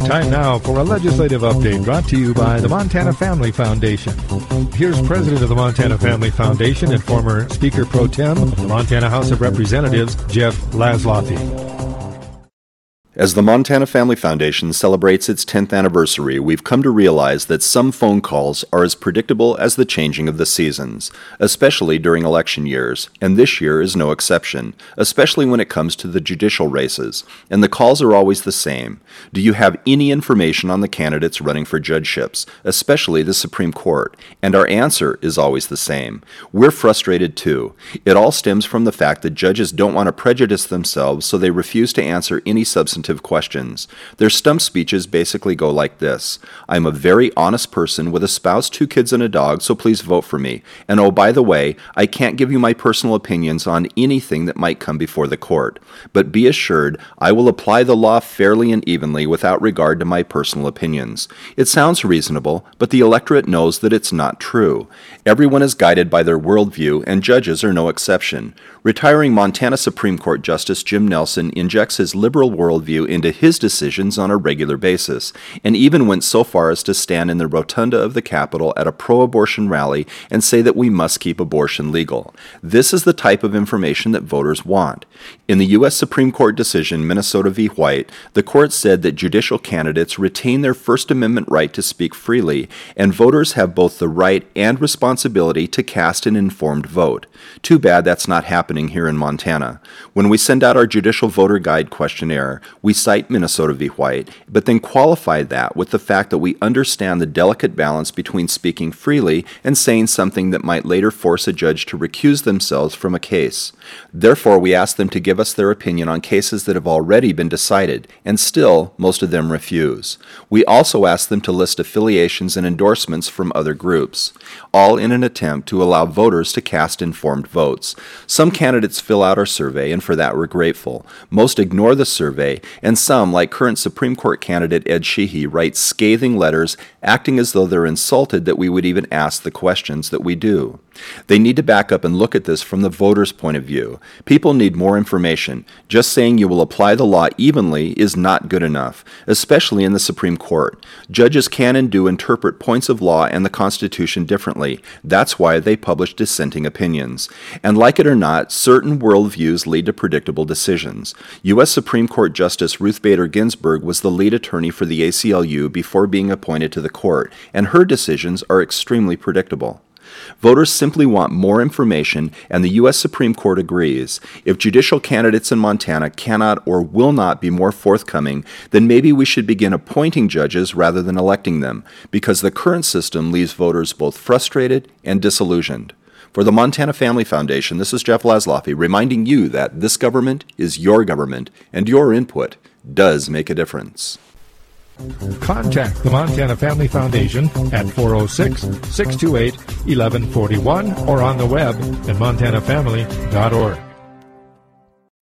Time now for a legislative update brought to you by the Montana Family Foundation. Here's President of the Montana Family Foundation and former Speaker Pro Tem of the Montana House of Representatives, Jeff Laszloffy. As the Montana Family Foundation celebrates its 10th anniversary, we've come to realize that some phone calls are as predictable as the changing of the seasons, especially during election years, and this year is no exception, especially when it comes to the judicial races, and the calls are always the same. Do you have any information on the candidates running for judgeships, especially the Supreme Court? And our answer is always the same. We're frustrated too. It all stems from the fact that judges don't want to prejudice themselves, so they refuse to answer any substantive questions. Their stump speeches basically go like this: I'm a very honest person with a spouse, 2 kids, and a dog, so please vote for me. And oh, by the way, I can't give you my personal opinions on anything that might come before the court. But be assured, I will apply the law fairly and evenly without regard to my personal opinions. It sounds reasonable, but the electorate knows that it's not true. Everyone is guided by their worldview, and judges are no exception. Retiring Montana Supreme Court Justice Jim Nelson injects his liberal worldview into his decisions on a regular basis, and even went so far as to stand in the rotunda of the Capitol at a pro-abortion rally and say that we must keep abortion legal. This is the type of information that voters want. In the U.S. Supreme Court decision Minnesota v. White, the court said that judicial candidates retain their First Amendment right to speak freely, and voters have both the right and responsibility to cast an informed vote. Too bad that's not happening here in Montana. When we send out our Judicial Voter Guide questionnaire, we cite Minnesota v. White, but then qualify that with the fact that we understand the delicate balance between speaking freely and saying something that might later force a judge to recuse themselves from a case. Therefore, we ask them to give us their opinion on cases that have already been decided, and still, most of them refuse. We also ask them to list affiliations and endorsements from other groups, all in an attempt to allow voters to cast informed votes. Some candidates fill out our survey, and for that we're grateful. Most ignore the survey, and some, like current Supreme Court candidate Ed Sheehy, write scathing letters acting as though they're insulted that we would even ask the questions that we do. They need to back up and look at this from the voter's point of view. People need more information. Just saying you will apply the law evenly is not good enough, especially in the Supreme Court. Judges can and do interpret points of law and the Constitution differently. That's why they publish dissenting opinions. And like it or not, certain worldviews lead to predictable decisions. U.S. Supreme Court Justice Ruth Bader Ginsburg was the lead attorney for the ACLU before being appointed to the court, and her decisions are extremely predictable. Voters simply want more information, and the U.S. Supreme Court agrees. If judicial candidates in Montana cannot or will not be more forthcoming, then maybe we should begin appointing judges rather than electing them, because the current system leaves voters both frustrated and disillusioned. For the Montana Family Foundation, this is Jeff Laszloffy reminding you that this government is your government, and your input does make a difference. Contact the Montana Family Foundation at 406-628-1141 or on the web at montanafamily.org.